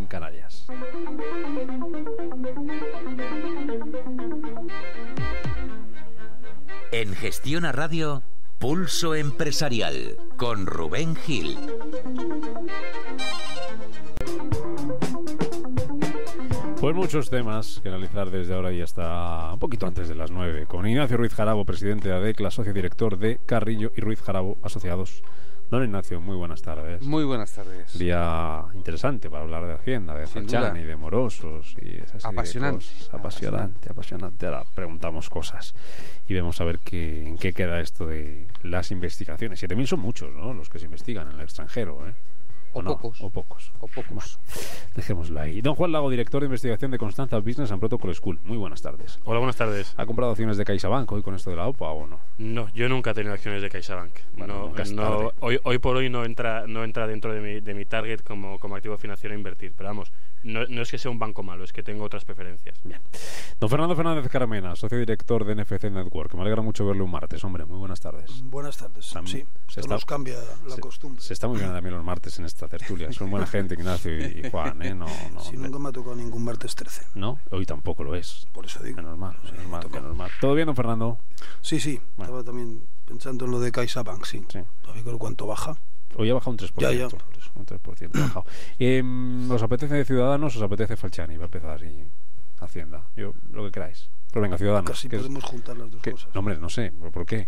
Canarias. En Gestiona Radio, Pulso Empresarial, con Rubén Gil. Pues muchos temas que analizar desde ahora y hasta un poquito antes de las 9. Con Ignacio Ruiz Jarabo, presidente de ADECLA, socio director de Carrillo y Ruiz Jarabo Asociados. Don Ignacio, muy buenas tardes. Muy buenas tardes. Día interesante para hablar de Hacienda, de Falciani y de morosos y esas apasionante. Apasionante. Ahora preguntamos cosas y vemos a ver en qué queda esto de las investigaciones. 7.000 son muchos, ¿no? Los que se investigan en el extranjero, ¿eh? O pocos. Bueno, dejémoslo ahí. Don Juan Lago, director de investigación de Constanza Business and Protocol School. Muy buenas tardes. Hola, buenas tardes. ¿Ha comprado acciones de CaixaBank hoy con esto de la OPA o no? No, yo nunca he tenido acciones de CaixaBank. Bueno, no, hoy por hoy no entra dentro de mi target como activo financiero a invertir. Pero vamos, no es que sea un banco malo, es que tengo otras preferencias. Bien. Don Fernando Fernández Carmena, socio director de NFC Network. Me alegra mucho verle un martes, hombre. Muy buenas tardes. Buenas tardes. Sí, nos cambia la costumbre. Se está muy bien también los martes en esta tertulia. Son buena gente, Ignacio y Juan, ¿eh? Nunca me ha tocado ningún martes 13. ¿No? Hoy tampoco lo es. Por eso digo. Menos mal. ¿Todo bien, don Fernando? Sí. Bueno. Estaba también pensando en lo de CaixaBank, sí. Todavía creo cuánto baja. Hoy ha bajado un 3%. Ya. Un 3% ha bajado. ¿Os apetece de Ciudadanos o os apetece Falciani? Va a empezar y Hacienda. Yo, lo que queráis. Pero venga, Ciudadanos. Casi podemos juntar las dos cosas. No, hombre, no sé. ¿Por qué?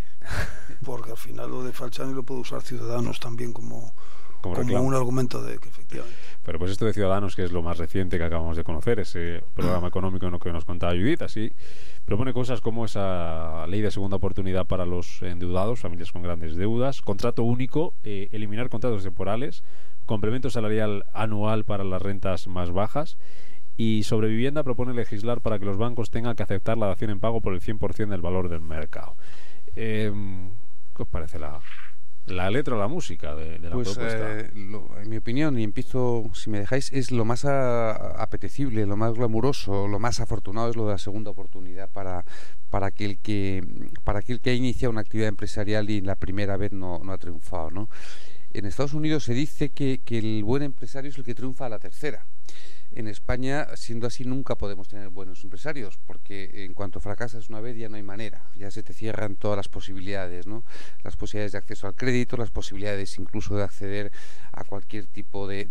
Porque al final lo de Falciani lo puede usar Ciudadanos también como un argumento de que efectivamente. Pero pues esto de Ciudadanos, que es lo más reciente que acabamos de conocer, ese programa económico en lo que nos contaba Judith, así propone cosas como esa ley de segunda oportunidad para los endeudados, familias con grandes deudas, contrato único, eliminar contratos temporales, complemento salarial anual para las rentas más bajas, y sobre vivienda propone legislar para que los bancos tengan que aceptar la dación en pago por el 100% del valor del mercado. ¿Qué os parece la letra o la música de la propuesta? En mi opinión, y empiezo, si me dejáis, es lo más apetecible, lo más glamuroso, lo más afortunado es lo de la segunda oportunidad para aquel que ha iniciado una actividad empresarial y la primera vez no ha triunfado, ¿no? En Estados Unidos se dice que el buen empresario es el que triunfa a la tercera. En España, siendo así, nunca podemos tener buenos empresarios, porque en cuanto fracasas una vez ya no hay manera, ya se te cierran todas las posibilidades, ¿no? Las posibilidades de acceso al crédito, las posibilidades incluso de acceder a cualquier tipo de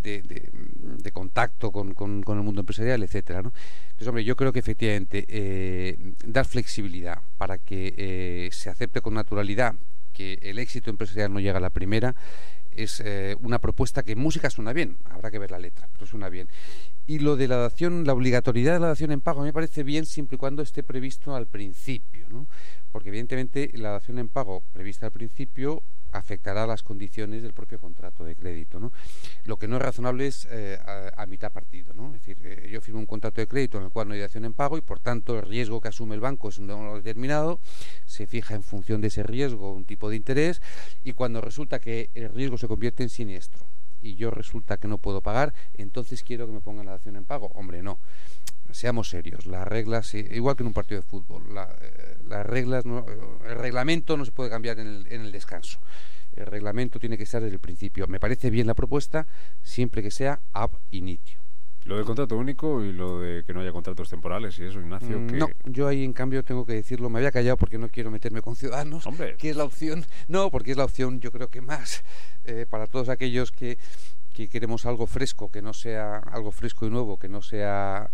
contacto con el mundo empresarial, etcétera, ¿no? Entonces, hombre, yo creo que efectivamente dar flexibilidad para que se acepte con naturalidad que el éxito empresarial no llega a la primera es una propuesta que en música suena bien, habrá que ver la letra, pero suena bien. Y lo de la dación, la obligatoriedad de la dación en pago, a mí me parece bien siempre y cuando esté previsto al principio, ¿no? Porque evidentemente la dación en pago prevista al principio afectará a las condiciones del propio contrato de crédito, ¿no? Lo que no es razonable es a mitad partido, ¿no? Es decir, yo firmo un contrato de crédito en el cual no hay dación en pago y por tanto el riesgo que asume el banco es un número determinado, se fija en función de ese riesgo un tipo de interés y cuando resulta que el riesgo se convierte en siniestro y yo resulta que no puedo pagar, entonces quiero que me pongan la dación en pago. Hombre, no. Seamos serios, las reglas, igual que en un partido de fútbol, las reglas, el reglamento no se puede cambiar en el descanso. El reglamento tiene que estar desde el principio. Me parece bien la propuesta, siempre que sea ab initio. Lo del contrato único y lo de que no haya contratos temporales y eso, Ignacio. No, yo ahí en cambio tengo que decirlo, me había callado porque no quiero meterme con Ciudadanos, que es la opción, porque es la opción yo creo que más para todos aquellos que queremos algo fresco, que no sea algo fresco y nuevo, que no sea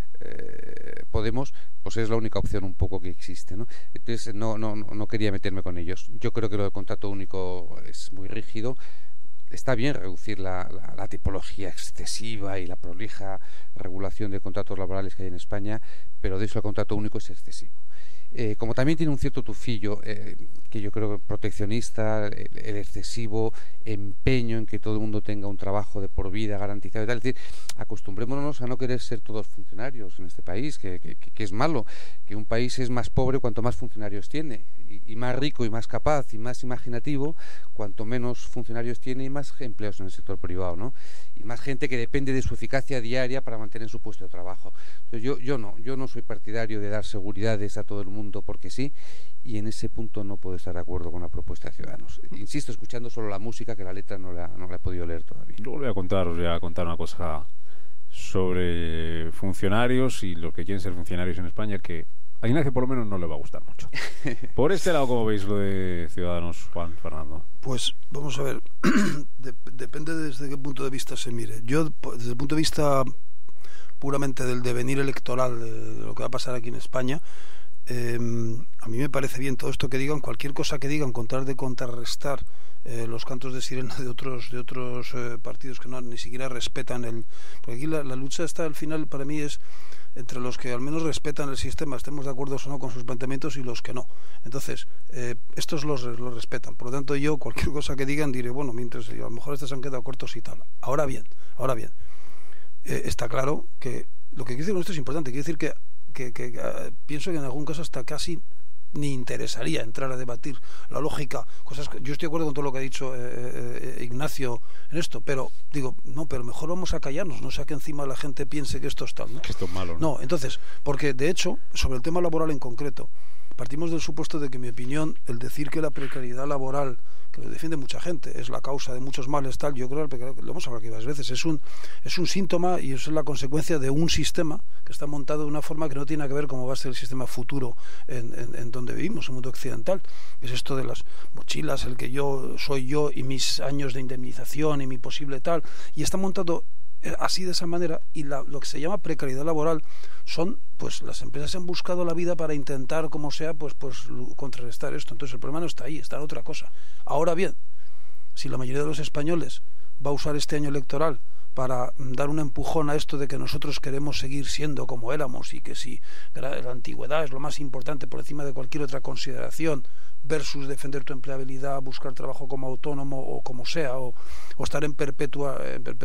Podemos, pues es la única opción un poco que existe, ¿no? Entonces no quería meterme con ellos. Yo creo que lo del contrato único es muy rígido. Está bien reducir la tipología excesiva y la prolija regulación de contratos laborales que hay en España, pero de eso el contrato único es excesivo. Como también tiene un cierto tufillo que yo creo proteccionista, el excesivo empeño en que todo el mundo tenga un trabajo de por vida garantizado y tal. Es decir, acostumbrémonos a no querer ser todos funcionarios en este país, que es malo, que un país es más pobre cuanto más funcionarios tiene, y más rico y más capaz y más imaginativo cuanto menos funcionarios tiene y más empleos en el sector privado, ¿no? Y más gente que depende de su eficacia diaria para mantener su puesto de trabajo. Entonces yo no soy partidario de dar seguridades a todo el mundo porque sí, y en ese punto no puedo estar de acuerdo con la propuesta de Ciudadanos. Insisto, escuchando solo la música, que la letra no la he podido leer todavía. Luego voy a contar una cosa sobre funcionarios y los que quieren ser funcionarios en España, que a Ignacio por lo menos no le va a gustar mucho. Por este lado, ¿cómo veis lo de Ciudadanos, Juan Fernando? Pues vamos a ver, depende desde qué punto de vista se mire. Yo, desde el punto de vista puramente del devenir electoral, de lo que va a pasar aquí en España, a mí me parece bien todo esto que digan, cualquier cosa que digan, con tal de contrarrestar los cantos de sirena de otros partidos que no ni siquiera respetan porque aquí la lucha está al final, para mí, es entre los que al menos respetan el sistema, estemos de acuerdo o no con sus planteamientos, y los que no. Entonces, estos los respetan. Por lo tanto, yo cualquier cosa que digan diré, bueno, mientras a lo mejor estas han quedado cortos y tal. Ahora bien, está claro que lo que quiero decir con esto es importante. Quiero decir que pienso que en algún caso hasta casi ni interesaría entrar a debatir la lógica, cosas que yo estoy de acuerdo con todo lo que ha dicho Ignacio en esto, pero digo, no, pero mejor vamos a callarnos, no sea que encima la gente piense que esto es tal, ¿no? Que esto es malo, ¿no? No, entonces, porque de hecho, sobre el tema laboral en concreto, partimos del supuesto de que, en mi opinión, el decir que la precariedad laboral, que lo defiende mucha gente, es la causa de muchos males, tal, yo creo que lo hemos hablado aquí varias veces, es un síntoma, y es la consecuencia de un sistema que está montado de una forma que no tiene que ver cómo va a ser el sistema futuro en donde vivimos, en el mundo occidental. Es esto de las mochilas, el que yo soy yo y mis años de indemnización y mi posible tal, y está montado así, de esa manera, y lo que se llama precariedad laboral son, pues las empresas han buscado la vida para intentar, como sea, pues contrarrestar esto. Entonces el problema no está ahí, está en otra cosa. Ahora bien, si la mayoría de los españoles va a usar este año electoral para dar un empujón a esto de que nosotros queremos seguir siendo como éramos, y que si la antigüedad es lo más importante por encima de cualquier otra consideración, versus defender tu empleabilidad, buscar trabajo como autónomo o como sea, o estar en perpetua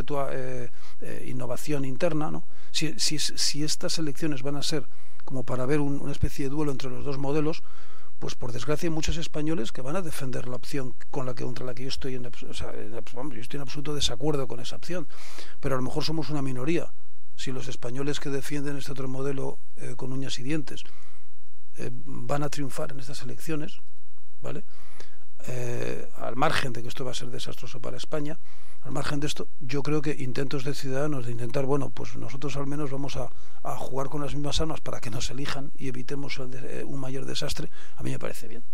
innovación interna, ¿no? Si estas elecciones van a ser como para ver una especie de duelo entre los dos modelos, pues por desgracia hay muchos españoles que van a defender la opción contra la que yo estoy yo estoy en absoluto desacuerdo con esa opción, pero a lo mejor somos una minoría. Si los españoles que defienden este otro modelo con uñas y dientes van a triunfar en estas elecciones, ¿vale? Al margen de que esto va a ser desastroso para España, al margen de esto, yo creo que intentos de Ciudadanos de intentar, bueno, pues nosotros al menos vamos a jugar con las mismas armas para que nos elijan y evitemos un mayor desastre, a mí me parece bien.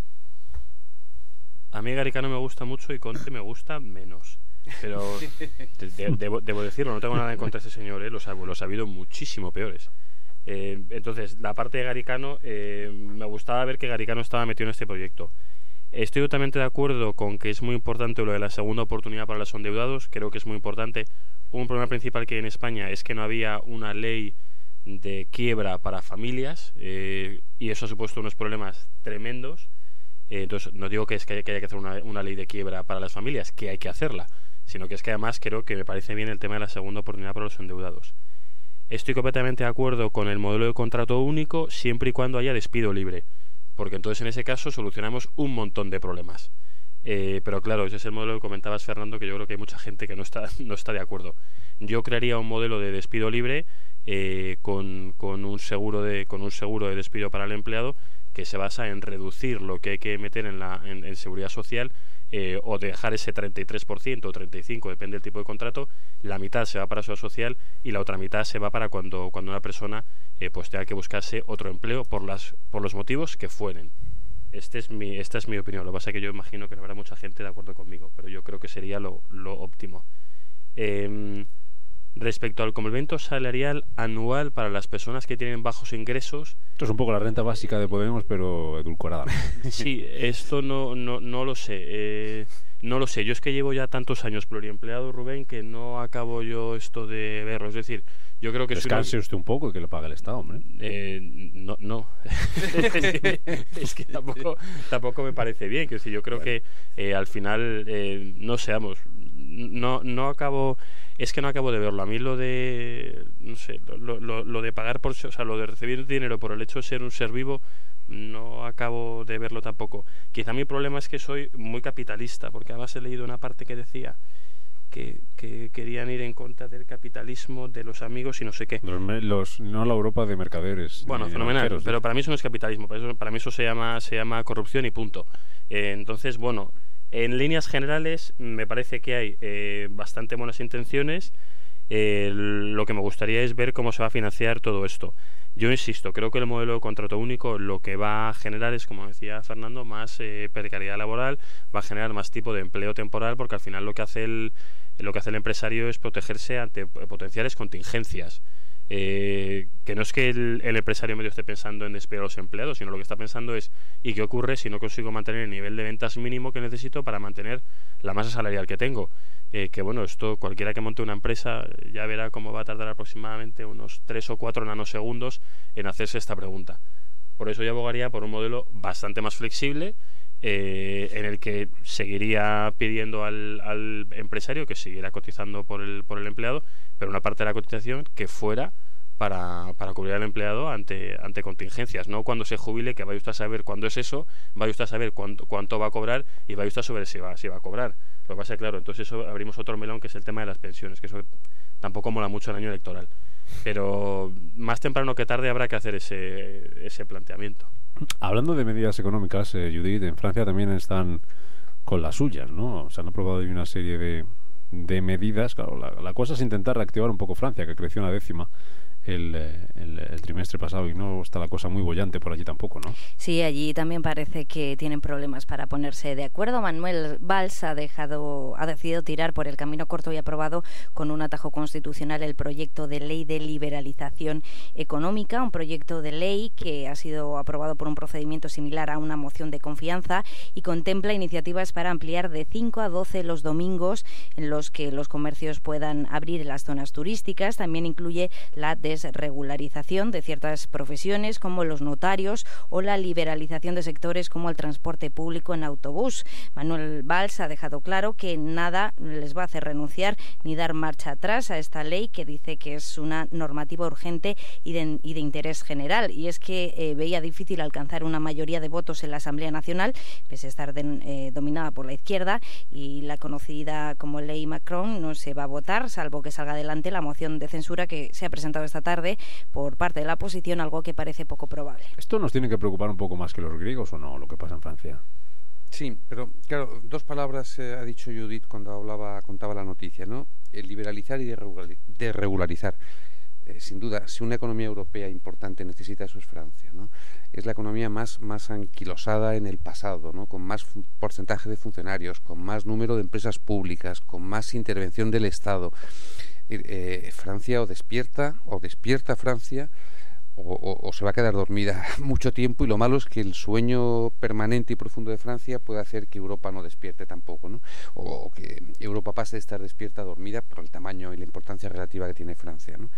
A mí Garicano me gusta mucho y Conte me gusta menos, pero debo decirlo, no tengo nada en contra de ese señor, los ha habido muchísimo peores. Entonces, la parte de Garicano, me gustaba ver que Garicano estaba metido en este proyecto. Estoy totalmente de acuerdo con que es muy importante lo de la segunda oportunidad para los endeudados. Creo que es muy importante. Un problema principal que hay en España es que no había una ley de quiebra para familias, y eso ha supuesto unos problemas tremendos. Entonces, no digo que haya que hacer una ley de quiebra para las familias, que hay que hacerla, sino que es que además creo que me parece bien el tema de la segunda oportunidad para los endeudados. Estoy completamente de acuerdo con el modelo de contrato único siempre y cuando haya despido libre, porque entonces en ese caso solucionamos un montón de problemas. Pero claro, ese es el modelo que comentabas, Fernando, que yo creo que hay mucha gente que no está de acuerdo. Yo crearía un modelo de despido libre con un seguro de despido para el empleado, que se basa en reducir lo que hay que meter en seguridad social, o dejar ese 33% o 35%, depende del tipo de contrato. La mitad se va para seguridad social y la otra mitad se va para cuando una persona pues tenga que buscarse otro empleo por los motivos que fueren. Esta es mi opinión. Lo que pasa es que yo imagino que no habrá mucha gente de acuerdo conmigo, pero yo creo que sería lo óptimo. Respecto al complemento salarial anual para las personas que tienen bajos ingresos, esto es un poco la renta básica de Podemos, pero edulcorada. Sí, esto no lo sé. No lo sé. Yo es que llevo ya tantos años pluriempleado, Rubén, que no acabo yo esto de verlo. Es decir, yo creo que descanse usted un poco y que le pague el Estado, hombre. No. Es que tampoco me parece bien. Que si yo creo que al final no seamos. No acabo. Es que no acabo de verlo. A mí lo de, no sé, lo de pagar por, o sea, lo de recibir dinero por el hecho de ser un ser vivo, no acabo de verlo tampoco. Quizá mi problema es que soy muy capitalista, porque además he leído una parte que decía que querían ir en contra del capitalismo de los amigos y no sé qué. No la Europa de mercaderes. Bueno, fenomenal, pero para mí eso no es capitalismo, para mí eso se llama corrupción y punto. Entonces, bueno, en líneas generales me parece que hay bastante buenas intenciones. Lo que me gustaría es ver cómo se va a financiar todo esto. Yo insisto, creo que el modelo de contrato único lo que va a generar es, como decía Fernando, más precariedad laboral, va a generar más tipo de empleo temporal, porque al final lo que hace el empresario es protegerse ante potenciales contingencias. Que no es que el empresario medio esté pensando en despedir a los empleados, sino lo que está pensando es ¿y qué ocurre si no consigo mantener el nivel de ventas mínimo que necesito para mantener la masa salarial que tengo? Que bueno, esto cualquiera que monte una empresa ya verá cómo va a tardar aproximadamente unos 3 o 4 nanosegundos en hacerse esta pregunta. Por eso yo abogaría por un modelo bastante más flexible, en el que seguiría pidiendo al empresario que siguiera cotizando por el empleado, pero una parte de la cotización que fuera para cubrir al empleado ante contingencias, no cuando se jubile, que vaya usted a saber cuándo es eso, vaya usted a saber cuánto va a cobrar y vaya usted a saber si va a cobrar. Lo que pasa es claro, entonces eso abrimos otro melón, que es el tema de las pensiones, que eso tampoco mola mucho el año electoral. Pero más temprano que tarde habrá que hacer ese planteamiento. Hablando de medidas económicas, Judith, en Francia también están con las suyas, ¿no? Se han aprobado hoy una serie de medidas. Claro, la cosa es intentar reactivar un poco Francia, que creció 1/10 el trimestre pasado, y no está la cosa muy bollante por allí tampoco, ¿no? Sí, allí también parece que tienen problemas para ponerse de acuerdo. Manuel Valls ha decidido tirar por el camino corto y aprobado con un atajo constitucional el proyecto de ley de liberalización económica, un proyecto de ley que ha sido aprobado por un procedimiento similar a una moción de confianza y contempla iniciativas para ampliar de 5 a 12 los domingos en los que los comercios puedan abrir en las zonas turísticas. También incluye la desregularización de ciertas profesiones como los notarios o la liberalización de sectores como el transporte público en autobús. Manuel Valls ha dejado claro que nada les va a hacer renunciar ni dar marcha atrás a esta ley, que dice que es una normativa urgente y de interés general. Y es que veía difícil alcanzar una mayoría de votos en la Asamblea Nacional, pese a estar dominada por la izquierda, y la conocida como Ley Macron no se va a votar, salvo que salga adelante la moción de censura que se ha presentado esta tarde por parte de la oposición, algo que parece poco probable. ¿Esto nos tiene que preocupar un poco más que los griegos o no, lo que pasa en Francia? Sí, pero claro, dos palabras ha dicho Judith cuando contaba la noticia, ¿no? El liberalizar y desregularizar. Sin duda, si una economía europea importante necesita eso, es Francia, ¿no? Es la economía más anquilosada en el pasado, ¿no? Con más porcentaje de funcionarios, con más número de empresas públicas, con más intervención del Estado. Francia o despierta Francia o se va a quedar dormida mucho tiempo, y lo malo es que el sueño permanente y profundo de Francia puede hacer que Europa no despierte tampoco, ¿no? O que Europa pase de estar despierta a dormida por el tamaño y la importancia relativa que tiene Francia, ¿no?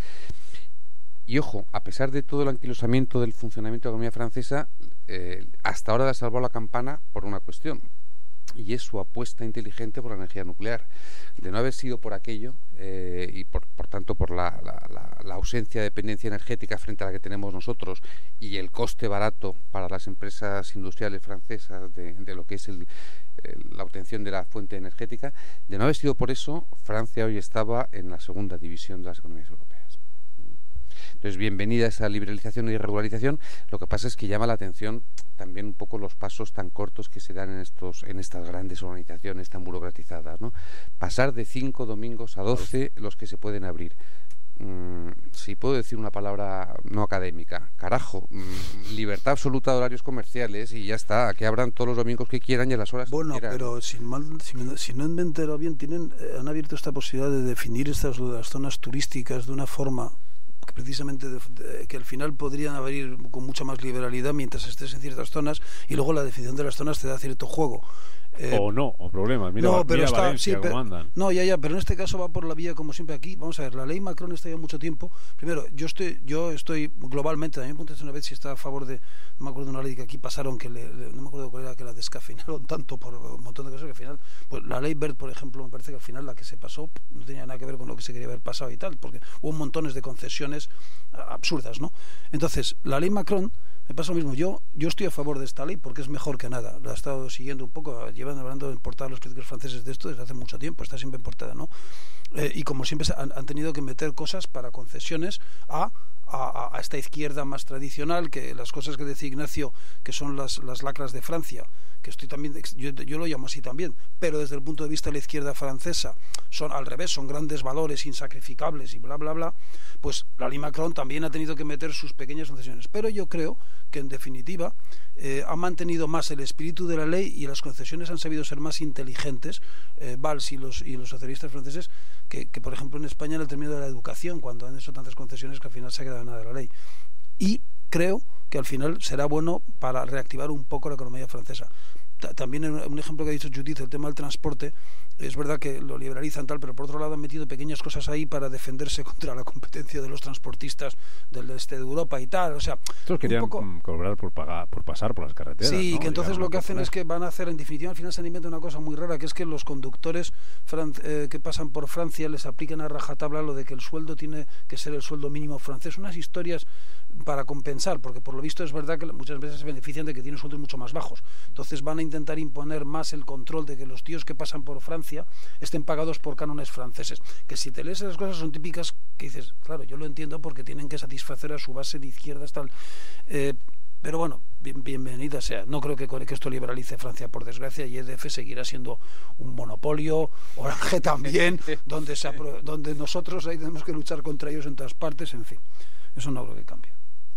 Y ojo, a pesar de todo el anquilosamiento del funcionamiento de la economía francesa, hasta ahora le ha salvado la campana por una cuestión, y es su apuesta inteligente por la energía nuclear. De no haber sido por aquello, y por tanto por la ausencia de dependencia energética frente a la que tenemos nosotros, y el coste barato para las empresas industriales francesas de lo que es la obtención de la fuente energética, de no haber sido por eso, Francia hoy estaba en la segunda división de las economías europeas. Entonces, bienvenida esa liberalización y regularización. Lo que pasa es que llama la atención también un poco los pasos tan cortos que se dan en estas grandes organizaciones tan burocratizadas, ¿no? Pasar de 5 domingos a 12 los que se pueden abrir. Si puedo decir una palabra no académica, carajo, libertad absoluta de horarios comerciales y ya está, que abran todos los domingos que quieran y a las horas que quieran. Pero si no me entero bien, han abierto esta posibilidad de definir las zonas turísticas de una forma que precisamente que al final podrían abrir con mucha más liberalidad mientras estés en ciertas zonas, y luego la definición de las zonas te da cierto juego. O problemas. Mira Valencia, cómo andan. No, pero en este caso va por la vía, como siempre aquí. Vamos a ver, la ley Macron está ya mucho tiempo. Primero, yo estoy globalmente, también pregunté una vez si está a favor de, no me acuerdo de una ley que aquí pasaron, que no me acuerdo cuál era, que la descafeinaron tanto por un montón de cosas que al final, pues la ley Wert, por ejemplo, me parece que al final la que se pasó no tenía nada que ver con lo que se quería haber pasado y tal, porque hubo montones de concesiones absurdas, ¿no? Entonces, la ley Macron me pasa lo mismo. Yo estoy a favor de esta ley porque es mejor que nada. La he estado siguiendo un poco, llevan hablando de importar los críticos franceses de esto desde hace mucho tiempo, está siempre importada, ¿no? Y como siempre han tenido que meter cosas para concesiones a a esta izquierda más tradicional, que las cosas que decía Ignacio, que son las lacras de Francia, que estoy también, yo lo llamo así también, pero desde el punto de vista de la izquierda francesa son al revés, son grandes valores insacrificables y bla bla bla, pues la ley Macron también ha tenido que meter sus pequeñas concesiones, pero yo creo que en definitiva ha mantenido más el espíritu de la ley y las concesiones han sabido ser más inteligentes, Valls y los socialistas franceses, que por ejemplo en España en el término de la educación, cuando han hecho tantas concesiones que al final se ha quedado nada de la ley. Y creo que al final será bueno para reactivar un poco la economía francesa. También un ejemplo que ha dicho Judith, el tema del transporte, es verdad que lo liberalizan tal, pero por otro lado han metido pequeñas cosas ahí para defenderse contra la competencia de los transportistas del este de Europa y tal, o sea, estos querían cobrar por pasar por las carreteras. Sí, ¿no? Que entonces lo que hacen es que van a hacer, en definitiva, al final se han inventado una cosa muy rara, que es que los conductores que pasan por Francia les aplican a rajatabla lo de que el sueldo tiene que ser el sueldo mínimo francés, unas historias para compensar, porque por lo visto es verdad que muchas veces se benefician de que tienen sueldos mucho más bajos, entonces van a intentar imponer más el control de que los tíos que pasan por Francia estén pagados por cánones franceses, que si te lees esas cosas son típicas que dices, claro, yo lo entiendo porque tienen que satisfacer a su base de izquierdas tal, pero bueno, bienvenida sea. No creo que esto liberalice Francia, por desgracia, y EDF seguirá siendo un monopolio, Orange también, donde nosotros ahí tenemos que luchar contra ellos en todas partes, en fin, eso no creo que cambie.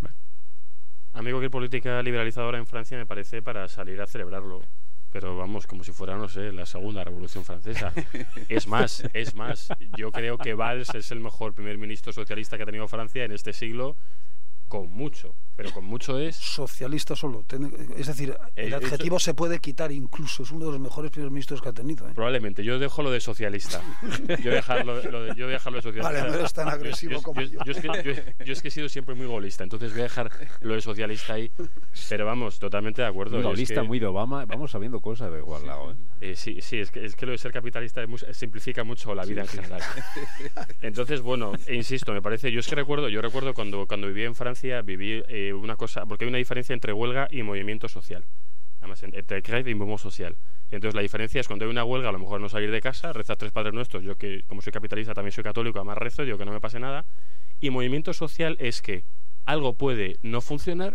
A mí cualquier política liberalizadora en Francia me parece para salir a celebrarlo, pero vamos, como si fuera, no sé, la segunda revolución francesa. Es más, yo creo que Valls es el mejor primer ministro socialista que ha tenido Francia en este siglo, con mucho, pero con mucho es... Socialista solo, es decir, el adjetivo se puede quitar incluso, es uno de los mejores primeros ministros que ha tenido. Probablemente, yo dejo lo de socialista. Yo dejarlo de socialista. Vale, no eres tan agresivo como yo. Yo es que he sido siempre muy golista, entonces voy a dejar lo de socialista ahí, pero vamos, totalmente de acuerdo. Muy golista, muy de Obama, vamos sabiendo cosas de igual lado. Sí, es que lo de ser capitalista simplifica mucho la vida en general. Entonces, bueno, insisto, me parece, yo recuerdo cuando viví en Francia, viví una cosa, porque hay una diferencia entre huelga y movimiento social, además entre grève y movimiento social. Y entonces la diferencia es cuando hay una huelga, a lo mejor no salir de casa, rezar 3 Padres Nuestros, yo que como soy capitalista también soy católico, además rezo, digo que no me pase nada, y movimiento social es que algo puede no funcionar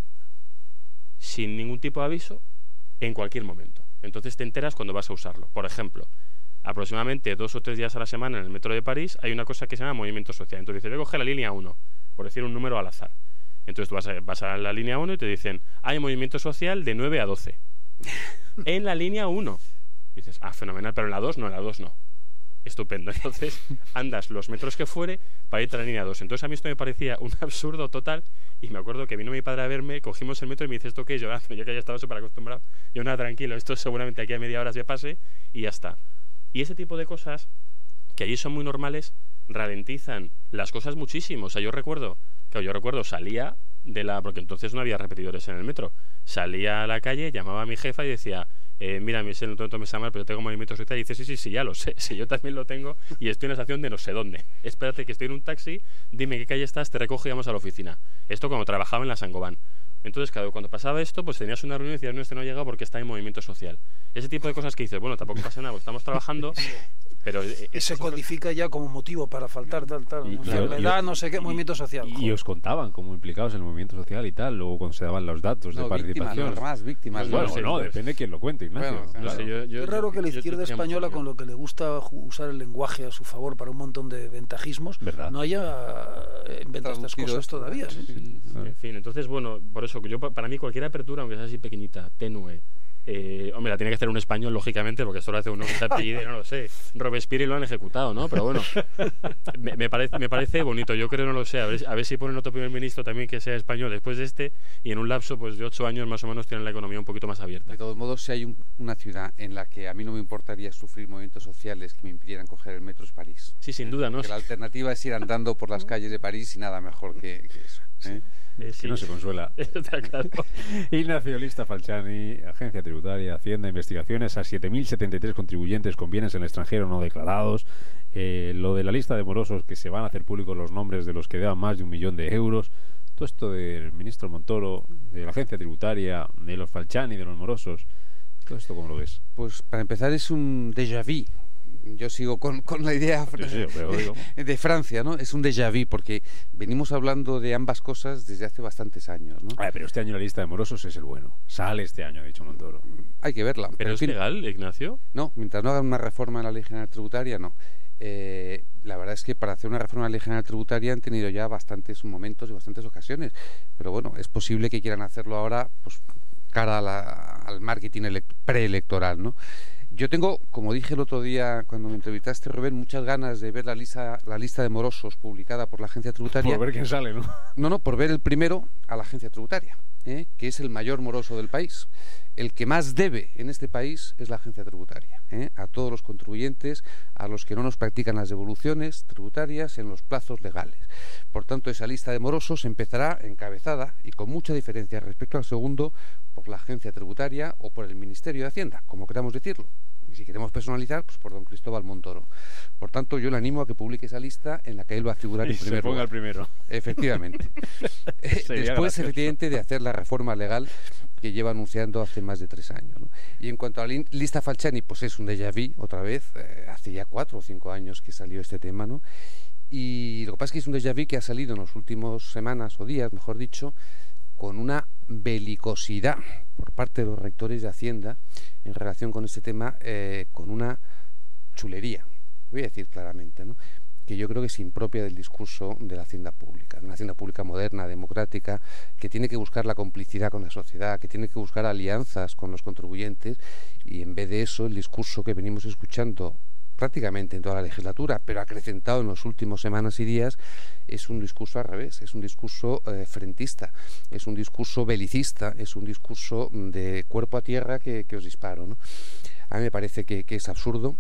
sin ningún tipo de aviso en cualquier momento, entonces te enteras cuando vas a usarlo. Por ejemplo, aproximadamente 2 o 3 días a la semana en el metro de París hay una cosa que se llama movimiento social, entonces dices, voy a coger la línea 1, por decir un número al azar. Entonces tú vas a la línea 1 y te dicen, hay movimiento social de 9 a 12. En la línea 1. Dices, fenomenal, pero en la 2 no. Estupendo. Entonces andas los metros que fuere para irte a la línea 2. Entonces a mí esto me parecía un absurdo total y me acuerdo que vino mi padre a verme, cogimos el metro y me dice, ¿esto qué es? Yo que ya estaba súper acostumbrado. Yo, nada, tranquilo, esto seguramente aquí a media hora se pase y ya está. Y ese tipo de cosas, que allí son muy normales, ralentizan las cosas muchísimo. O sea, yo recuerdo, salía porque entonces no había repetidores en el metro, salía a la calle, llamaba a mi jefa y decía, mira, no te tomes a mal, pero tengo movimiento social, y dice, sí, ya lo sé, sí, yo también lo tengo y estoy en la estación de no sé dónde, espérate que estoy en un taxi, dime qué calle estás, te recojo y vamos a la oficina. Esto cuando trabajaba en la Saint-Gobain. Entonces, claro, cuando pasaba esto, pues tenías una reunión y decías, no, este no ha llegado porque está en movimiento social. Ese tipo de cosas que dices, bueno, tampoco pasa nada, estamos trabajando, pero... se codifica ya como motivo para faltar tal, no sé qué, movimiento social. Y os contaban como implicados en el movimiento social y tal, luego cuando se daban los datos de participación. Víctimas. Bueno, depende de quién lo cuente, Ignacio. Bueno, claro. Es raro que la izquierda española, con lo que le gusta usar el lenguaje a su favor para un montón de ventajismos, ¿verdad?, no haya inventado estas cosas todavía. ¿Sí? En fin, entonces, bueno, por eso, para mí cualquier apertura, aunque sea así pequeñita, tenue, hombre, la tiene que hacer un español, lógicamente, porque esto lo hace uno que se apellide, no lo sé, Robespierre, y lo han ejecutado, ¿no? Pero bueno, me parece bonito. Yo creo, no lo sé, a ver si ponen otro primer ministro también que sea español después de este, y en un lapso pues de 8 años más o menos tienen la economía un poquito más abierta. De todos modos, si hay una ciudad en la que a mí no me importaría sufrir movimientos sociales que me impidieran coger el metro, es París. Sí, sin duda, ¿no? Que la alternativa es ir andando por las calles de París y nada mejor que eso. Que no se consuela. Está claro. Ignacio Lista Falciani, Agencia Tributaria, Hacienda, Investigaciones, a 7.073 contribuyentes con bienes en el extranjero no declarados. Lo de la lista de morosos, que se van a hacer públicos los nombres de los que deban más de 1 millón de euros. Todo esto del ministro Montoro, de la Agencia Tributaria, de los Falciani, de los morosos. ¿Todo esto cómo lo ves? Pues para empezar es un déjà vu. yo sigo con la idea de Francia, ¿no? Es un déjà vu, porque venimos hablando de ambas cosas desde hace bastantes años, ¿no? Pero este año la lista de morosos es el bueno. Sale este año, ha dicho Montoro. Hay que verla. ¿Pero es legal, Ignacio? No, mientras no hagan una reforma en la Ley General Tributaria, no. La verdad es que para hacer una reforma de la Ley General Tributaria han tenido ya bastantes momentos y bastantes ocasiones, pero bueno, es posible que quieran hacerlo ahora, pues cara al marketing preelectoral, ¿no? Yo tengo, como dije el otro día cuando me entrevistaste, Rubén, muchas ganas de ver la lista de morosos publicada por la Agencia Tributaria. Por ver quién sale, ¿no? No, por ver el primero a la Agencia Tributaria, que es el mayor moroso del país. El que más debe en este país es la Agencia Tributaria, a todos los contribuyentes, a los que no nos practican las devoluciones tributarias en los plazos legales. Por tanto, esa lista de morosos empezará encabezada y con mucha diferencia respecto al segundo por la Agencia Tributaria o por el Ministerio de Hacienda, como queramos decirlo. Y si queremos personalizar, pues por don Cristóbal Montoro. Por tanto, yo le animo a que publique esa lista en la que él va a figurar en primer lugar. El primero. Efectivamente. Después, efectivamente, de hacer la reforma legal que lleva anunciando hace más de 3 años, ¿no? Y en cuanto a la lista Falciani, pues es un déjà vu, otra vez, hace ya 4 o 5 años que salió este tema, ¿no? Y lo que pasa es que es un déjà vu que ha salido en las últimas semanas o días, mejor dicho, con una belicosidad por parte de los rectores de Hacienda en relación con este tema, con una chulería, voy a decir claramente, ¿no? Que yo creo que es impropia del discurso de la hacienda pública, de una hacienda pública moderna, democrática, que tiene que buscar la complicidad con la sociedad, que tiene que buscar alianzas con los contribuyentes, y en vez de eso el discurso que venimos escuchando prácticamente en toda la legislatura, pero acrecentado en los últimos semanas y días, es un discurso al revés, es un discurso frentista, es un discurso belicista, es un discurso de cuerpo a tierra que os disparo, ¿no? A mí me parece que es absurdo.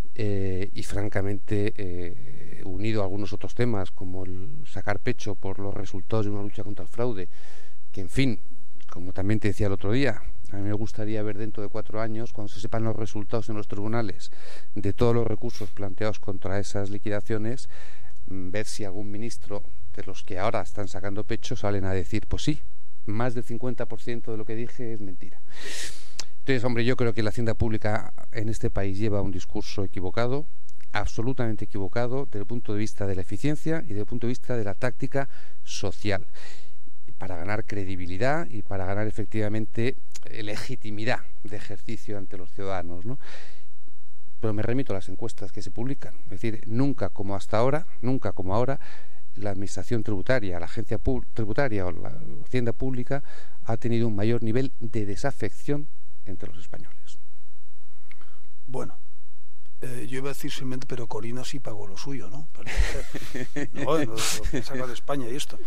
Y francamente, unido a algunos otros temas como el sacar pecho por los resultados de una lucha contra el fraude, que en fin, como también te decía el otro día, a mí me gustaría ver dentro de 4 años, cuando se sepan los resultados en los tribunales de todos los recursos planteados contra esas liquidaciones, ver si algún ministro de los que ahora están sacando pecho salen a decir, pues sí, más del 50% de lo que dije es mentira. Entonces, hombre, yo creo que la hacienda pública en este país lleva un discurso equivocado, absolutamente equivocado, desde el punto de vista de la eficiencia y desde el punto de vista de la táctica social, para ganar credibilidad y para ganar efectivamente legitimidad de ejercicio ante los ciudadanos, ¿no? Pero me remito a las encuestas que se publican, es decir, nunca como ahora, la administración tributaria, la agencia tributaria o la hacienda pública ha tenido un mayor nivel de desafección entre los españoles. Bueno, yo iba a decir simplemente, pero Corina sí pagó lo suyo, ¿no? No, lo que saca de España y esto.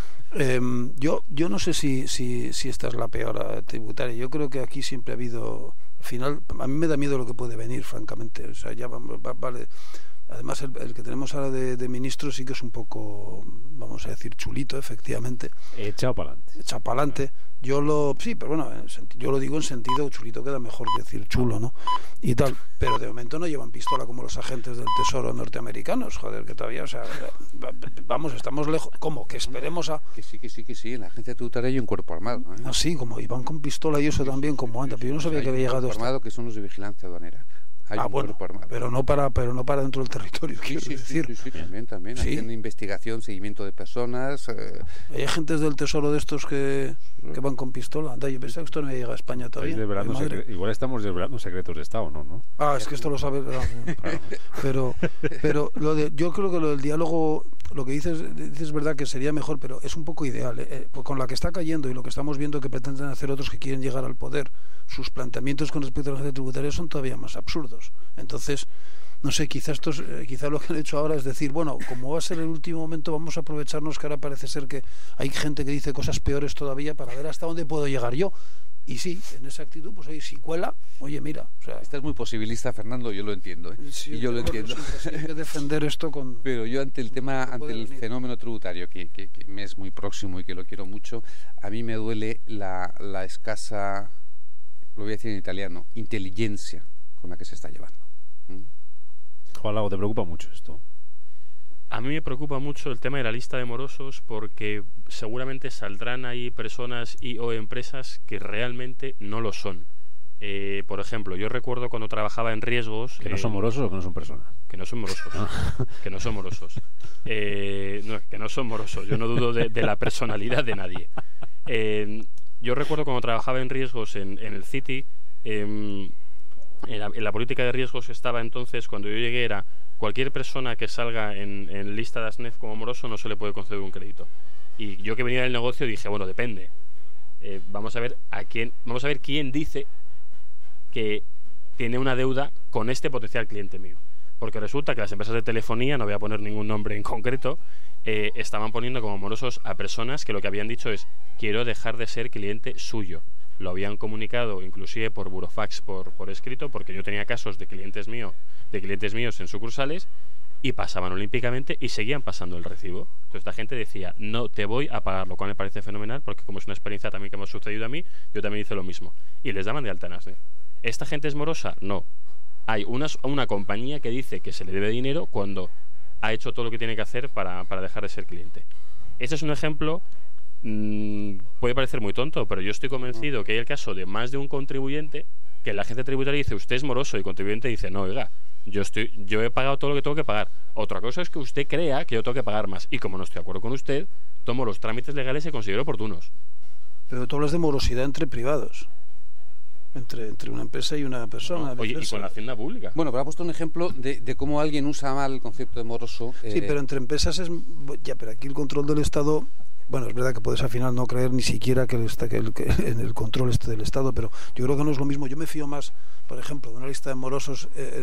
Yo no sé si esta es la peor tributaria. Yo creo que aquí siempre ha habido, al final, a mí me da miedo lo que puede venir, francamente. O sea, ya vale. Además, el que tenemos ahora de ministro sí que es un poco, vamos a decir, chulito, efectivamente. Echado para adelante. Sí, pero bueno, yo lo digo en sentido, chulito queda mejor que decir chulo, ¿no? Y tal, pero de momento no llevan pistola como los agentes del Tesoro norteamericanos, joder, que todavía, o sea, vamos, estamos lejos. ¿Cómo? Que esperemos a... Que sí, en la agencia tributaria hay un cuerpo armado, ¿eh? Ah, sí, como iban con pistola y eso también, como anda, pero yo no sabía que había llegado... Un cuerpo armado que son los de vigilancia aduanera. Bueno, pero no para dentro del territorio, quiero decir. Sí, también. ¿Sí? Haciendo investigación, seguimiento de personas. Hay agentes del Tesoro de estos que van con pistola. Anda, yo pensaba que esto no llega a España todavía. Igual estamos desvelando secretos de Estado, ¿no? Es que esto lo sabes. Pero yo creo que lo del diálogo, lo que dices es verdad que sería mejor, pero es un poco ideal. Pues con la que está cayendo y lo que estamos viendo que pretenden hacer otros que quieren llegar al poder, sus planteamientos con respecto a la agencia tributaria son todavía más absurdos. Entonces, no sé, quizás lo que han hecho ahora es decir, bueno, como va a ser el último momento, vamos a aprovecharnos que ahora parece ser que hay gente que dice cosas peores todavía para ver hasta dónde puedo llegar yo. Y sí, en esa actitud, pues oye, si cuela, oye, mira, o sea... Estás muy posibilista, Fernando, yo lo entiendo, ¿eh? Sí, y yo lo entiendo. Hay que defender esto con... Pero yo ante el fenómeno tributario, que me es muy próximo y que lo quiero mucho, a mí me duele la escasa, lo voy a decir en italiano, inteligencia con la que se está llevando. Juan Lago, ¿te preocupa mucho esto? A mí me preocupa mucho el tema de la lista de morosos, porque seguramente saldrán ahí personas o empresas que realmente no lo son. Por ejemplo, yo recuerdo cuando trabajaba en riesgos... ¿Que no son morosos o que no son personas? Que no son morosos. Que no son morosos. No, que no son morosos. Yo no dudo de la personalidad de nadie. Yo recuerdo cuando trabajaba en riesgos en el Citi, en la política de riesgos estaba entonces, cuando yo llegué, era cualquier persona que salga en lista de ASNEF como moroso no se le puede conceder un crédito. Y yo, que venía del negocio, dije, bueno, depende. Vamos a ver quién dice que tiene una deuda con este potencial cliente mío. Porque resulta que las empresas de telefonía, no voy a poner ningún nombre en concreto, estaban poniendo como morosos a personas que lo que habían dicho es: quiero dejar de ser cliente suyo. Lo habían comunicado inclusive por burofax, por escrito, porque yo tenía casos de clientes míos en sucursales, y pasaban olímpicamente y seguían pasando el recibo. Entonces la gente decía, no te voy a pagar, lo cual me parece fenomenal, porque como es una experiencia también que me ha sucedido a mí, yo también hice lo mismo. Y les daban de alta en ASNEF. ¿Esta gente es morosa? No. Hay una compañía que dice que se le debe dinero cuando ha hecho todo lo que tiene que hacer para dejar de ser cliente. Este es un ejemplo, puede parecer muy tonto, pero yo estoy convencido que hay el caso de más de un contribuyente que la agencia tributaria dice, usted es moroso, y el contribuyente dice, no, oiga, yo he pagado todo lo que tengo que pagar. Otra cosa es que usted crea que yo tengo que pagar más, y como no estoy de acuerdo con usted, tomo los trámites legales que considero oportunos. Pero tú hablas de morosidad entre privados, entre una empresa y una persona. Oye, y con la hacienda pública. Bueno, pero ha puesto un ejemplo de cómo alguien usa mal el concepto de moroso. Sí, pero entre empresas es... Ya, pero aquí el control del Estado... Bueno, es verdad que puedes al final no creer ni siquiera que en el control del Estado, pero yo creo que no es lo mismo. Yo me fío más, por ejemplo, de una lista de morosos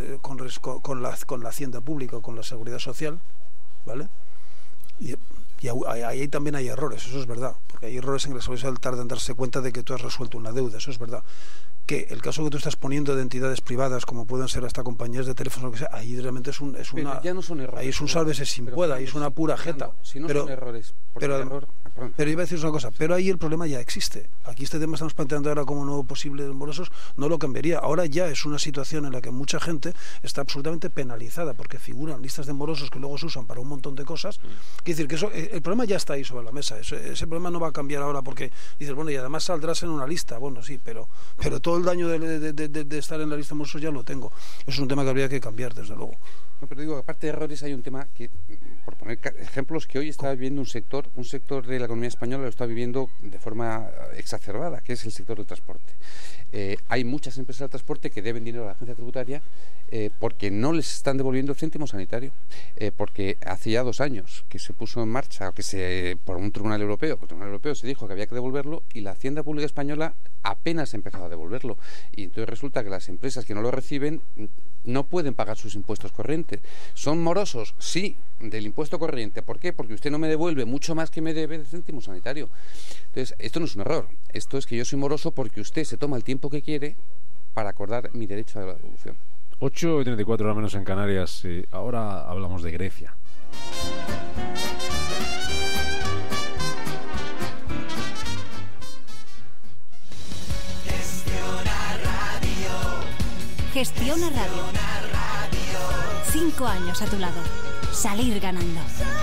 con la hacienda pública o con la seguridad social, ¿vale? Y ahí también hay errores, eso es verdad, porque hay errores en que la seguridad social tarda en darse cuenta de que tú has resuelto una deuda, eso es verdad. Que el caso que tú estás poniendo de entidades privadas, como pueden ser hasta compañías de teléfono, que sea, ahí realmente es una... ya no son errores. Ahí es un sálvese sin pueda, ahí es una pura jeta. Si no son errores. Pero iba a decir una cosa, pero ahí el problema ya existe. Aquí este tema estamos planteando ahora como nuevo posible de morosos, no lo cambiaría. Ahora ya es una situación en la que mucha gente está absolutamente penalizada porque figuran listas de morosos que luego se usan para un montón de cosas. Quiere decir que eso, el problema ya está ahí sobre la mesa. Ese problema no va a cambiar ahora porque dices, bueno, y además saldrás en una lista. Bueno, sí, pero todo el daño de estar en la lista de morosos ya lo tengo. Es un tema que habría que cambiar, desde luego. No, pero digo, aparte de errores, hay un tema que, por poner ejemplos, que hoy está viviendo un sector de la economía española lo está viviendo de forma exacerbada, que es el sector del transporte. Hay muchas empresas del transporte que deben dinero a la agencia tributaria porque no les están devolviendo el céntimo sanitario, porque hace ya 2 años que se puso en marcha, por un tribunal europeo, se dijo que había que devolverlo, y la Hacienda Pública Española apenas ha empezado a devolverlo, y entonces resulta que las empresas que no lo reciben no pueden pagar sus impuestos corrientes. ¿Son morosos? Sí, del impuesto corriente. ¿Por qué? Porque usted no me devuelve mucho más que me debe de céntimo sanitario. Entonces, esto no es un error. Esto es que yo soy moroso porque usted se toma el tiempo que quiere para acordar mi derecho a la devolución. 8:34 horas menos en Canarias. Ahora hablamos de Grecia. Gestiona Radio. 5 años a tu lado. Salir ganando.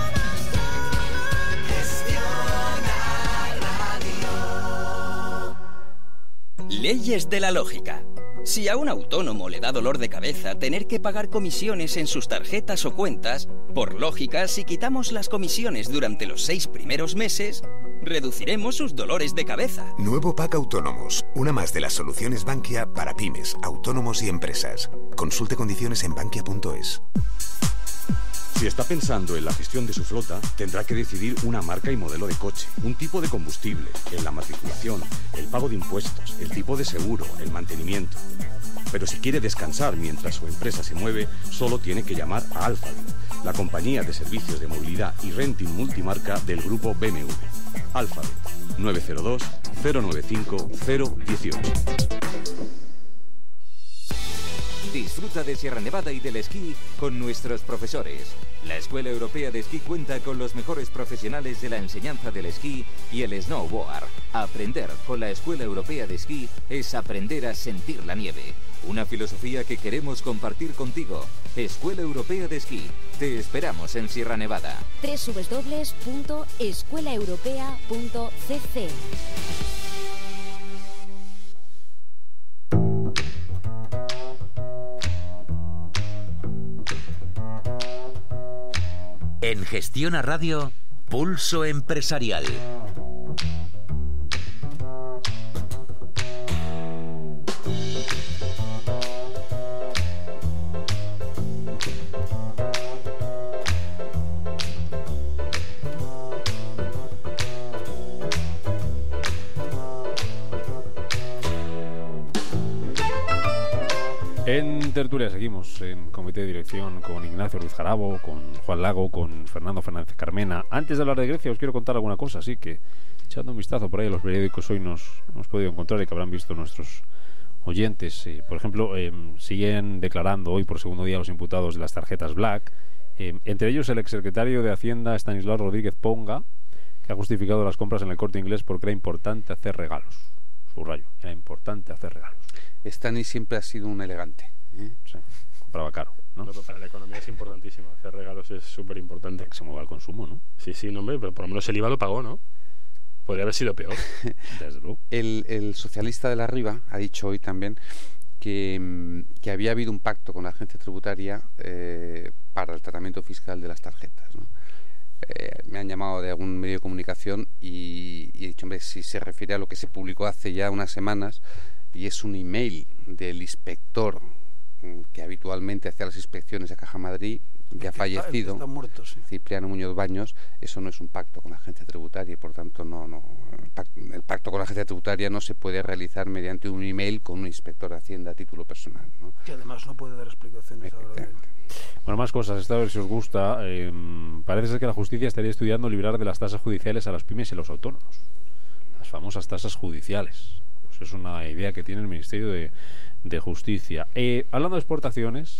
Leyes de la lógica. Si a un autónomo le da dolor de cabeza tener que pagar comisiones en sus tarjetas o cuentas, por lógica, si quitamos las comisiones durante los 6 primeros meses, reduciremos sus dolores de cabeza. Nuevo Pack Autónomos, una más de las soluciones Bankia para pymes, autónomos y empresas. Consulte condiciones en bankia.es. Si está pensando en la gestión de su flota, tendrá que decidir una marca y modelo de coche, un tipo de combustible, en la matriculación, el pago de impuestos, el tipo de seguro, el mantenimiento. Pero si quiere descansar mientras su empresa se mueve, solo tiene que llamar a Alfabet, la compañía de servicios de movilidad y renting multimarca del grupo BMW. Alfabet, 902 095 018. Disfruta de Sierra Nevada y del esquí con nuestros profesores. La Escuela Europea de Esquí cuenta con los mejores profesionales de la enseñanza del esquí y el snowboard. Aprender con la Escuela Europea de Esquí es aprender a sentir la nieve. Una filosofía que queremos compartir contigo. Escuela Europea de Esquí. Te esperamos en Sierra Nevada. www.escuelaeuropea.cc. Gestiona Radio, Pulso Empresarial. En tertulia seguimos en comité de dirección con Ignacio Ruiz Jarabo, con Juan Lago, con Fernando Fernández Carmena. Antes de hablar de Grecia os quiero contar alguna cosa, así que echando un vistazo por ahí a los periódicos hoy nos hemos podido encontrar y que habrán visto nuestros oyentes. Por ejemplo, siguen declarando hoy por segundo día los imputados de las tarjetas Black, entre ellos el exsecretario de Hacienda Estanislao Rodríguez Ponga, que ha justificado las compras en el Corte Inglés porque era importante hacer regalos. Subrayo, era importante hacer regalos. Stanis siempre ha sido un elegante, ¿eh? Sí, compraba caro, ¿no? Pero para la economía es importantísimo. Hacer regalos es súper importante. Que se mueva el consumo, ¿no? Sí, no, hombre, pero por lo menos el IVA lo pagó, ¿no? Podría haber sido peor. Desde luego. El socialista de la Riva ha dicho hoy también que había habido un pacto con la agencia tributaria para el tratamiento fiscal de las tarjetas, ¿no? Me han llamado de algún medio de comunicación y he dicho, hombre, si se refiere a lo que se publicó hace ya unas semanas, y es un email del inspector que habitualmente hacía las inspecciones a Caja Madrid, ya fallecido, está muerto, sí. Cipriano Muñoz Baños. Eso no es un pacto con la agencia tributaria y por tanto el pacto con la agencia tributaria no se puede realizar mediante un email con un inspector de Hacienda a título personal, ¿no? Que además no puede dar explicaciones ahora. Bueno, más cosas, esta vez si os gusta. Parece ser que la justicia estaría estudiando librar de las tasas judiciales a las pymes y a los autónomos, las famosas tasas judiciales. Pues es una idea que tiene el Ministerio de Justicia. Hablando de exportaciones...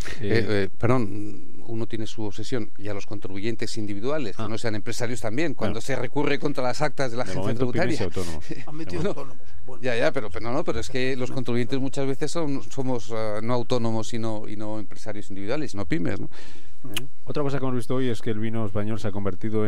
perdón, uno tiene su obsesión, y a los contribuyentes individuales, que no sean empresarios también, cuando se recurre contra las actas de la agencia tributaria. Pymes y autónomos. Han metido autónomos. Bueno. Ya, pero es que los contribuyentes muchas veces somos no autónomos y no empresarios individuales, sino pymes, ¿no? Otra cosa que hemos visto hoy es que el vino español España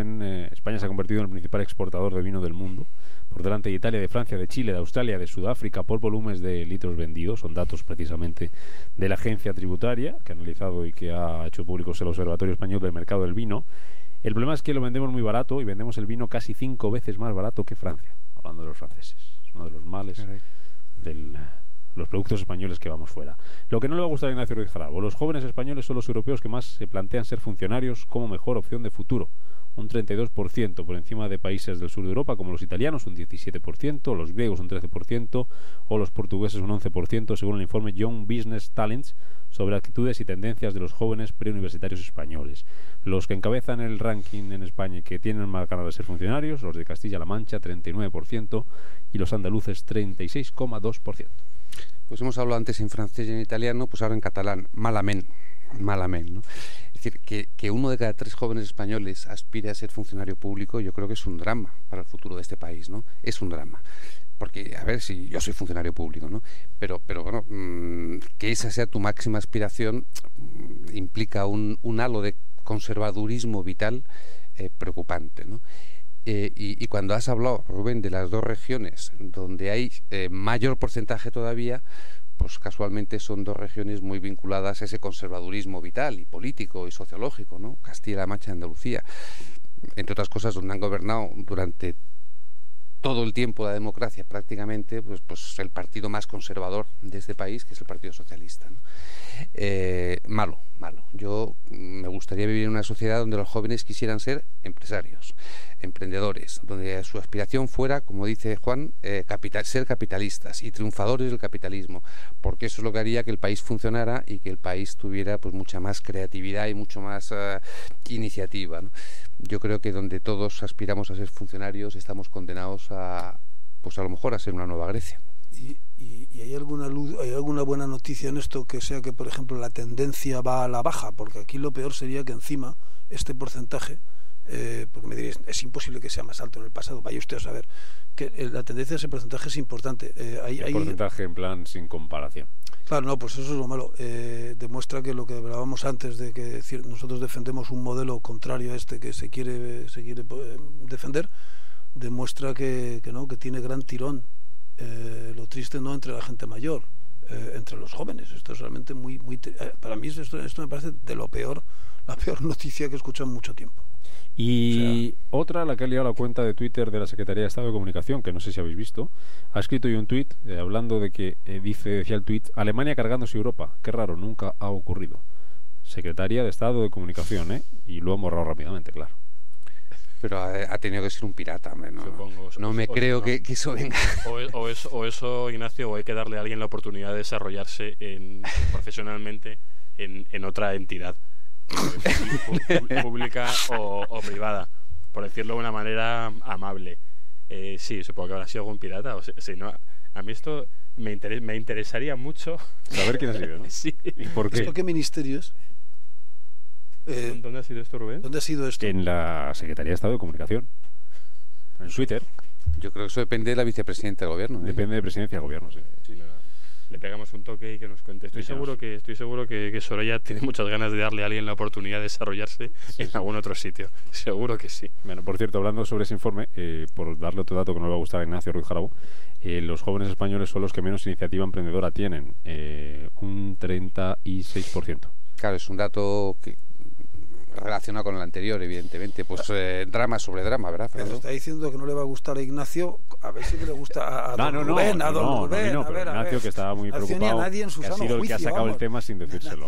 se ha convertido en el principal exportador de vino del mundo, por delante de Italia, de Francia, de Chile, de Australia, de Sudáfrica, por volúmenes de litros vendidos. Son datos precisamente de la agencia tributaria, que ha analizado y que ha hecho públicos el Observatorio Español del Mercado del Vino. El problema es que lo vendemos muy barato y vendemos el vino casi 5 veces más barato que Francia, hablando de los franceses. Es uno de los males de los productos españoles que vamos fuera. Lo que no le va a gustar a Ignacio Ruiz Jarabo: los jóvenes españoles son los europeos que más se plantean ser funcionarios como mejor opción de futuro. Un 32% por encima de países del sur de Europa como los italianos, un 17%, los griegos un 13% o los portugueses un 11%, según el informe Young Business Talents sobre actitudes y tendencias de los jóvenes preuniversitarios españoles. Los que encabezan el ranking en España y que tienen más ganas de ser funcionarios: los de Castilla-La Mancha 39% y los andaluces 36,2%. Pues hemos hablado antes en francés y en italiano, pues ahora en catalán, malament, ¿no? Es decir, que 1 de cada 3 jóvenes españoles aspire a ser funcionario público, yo creo que es un drama para el futuro de este país, ¿no? Es un drama. Porque, a ver, si yo soy funcionario público, ¿no? Pero bueno, que esa sea tu máxima aspiración implica un halo de conservadurismo vital preocupante, ¿no? Y cuando has hablado, Rubén, de las 2 regiones donde hay mayor porcentaje todavía, pues casualmente son 2 regiones muy vinculadas a ese conservadurismo vital y político y sociológico, ¿no? Castilla-La Mancha y Andalucía, entre otras cosas, donde han gobernado durante todo el tiempo la democracia prácticamente, pues el partido más conservador de este país, que es el Partido Socialista, ¿no? Malo. Yo me gustaría vivir en una sociedad donde los jóvenes quisieran ser empresarios, emprendedores, donde su aspiración fuera, como dice Juan, ser capitalistas y triunfadores del capitalismo, porque eso es lo que haría que el país funcionara y que el país tuviera pues mucha más creatividad y mucho más iniciativa, ¿no? Yo creo que donde todos aspiramos a ser funcionarios estamos condenados a lo mejor a ser una nueva Grecia. ¿Y hay alguna buena noticia en esto, que sea que, por ejemplo, la tendencia va a la baja? Porque aquí lo peor sería que encima este porcentaje, porque me diréis, es imposible que sea más alto en el pasado, vaya usted a saber, que la tendencia de ese porcentaje es importante. El porcentaje en plan sin comparación. Claro, no, pues eso es lo malo. Demuestra que lo que hablábamos antes, de que nosotros defendemos un modelo contrario a este que se quiere defender, demuestra que tiene gran tirón. Lo triste no entre la gente mayor, entre los jóvenes. Esto es realmente muy para mí esto me parece de lo peor, la peor noticia que he escuchado en mucho tiempo. Y otra, la que ha liado la cuenta de Twitter de la Secretaría de Estado de Comunicación, que no sé si habéis visto, ha escrito hoy un tuit hablando de que, decía el tuit, Alemania cargándose Europa. Qué raro, nunca ha ocurrido. Secretaría de Estado de Comunicación, y lo han borrado rápidamente, claro. Pero ha tenido que ser un pirata, hombre, ¿no? Supongo, no me creo que eso venga. O eso, Ignacio, o hay que darle a alguien la oportunidad de desarrollarse profesionalmente en otra entidad pública o privada, por decirlo de una manera amable. Sí, supongo que habrá sido algún pirata. O sea, si no, a mí esto me interesaría mucho saber quién ha sido, ¿no? Sí. ¿Y por qué? ¿Esto qué ministerio es? ¿Dónde ha sido esto, Rubén? ¿Dónde ha sido esto? En la Secretaría de Estado de Comunicación. En Twitter. Yo creo que eso depende de la vicepresidenta del gobierno. Depende de presidencia del gobierno, sí. Le pegamos un toque y que nos cuente. Estoy seguro que Soraya tiene muchas ganas de darle a alguien la oportunidad de desarrollarse en algún otro sitio. Seguro que sí. Bueno, por cierto, hablando sobre ese informe, por darle otro dato que no le va a gustar a Ignacio Ruiz Jarabo, los jóvenes españoles son los que menos iniciativa emprendedora tienen, un 36%. Claro, es un dato que relacionado con el anterior, evidentemente, pues drama sobre drama, ¿verdad, Fernando? Está diciendo que no le va a gustar a Ignacio, a ver si le gusta a don Rubén, a don Rubén, a ver, Ignacio, que estaba muy preocupado, nadie en su que ha sido el que ha sacado el tema sin decírselo.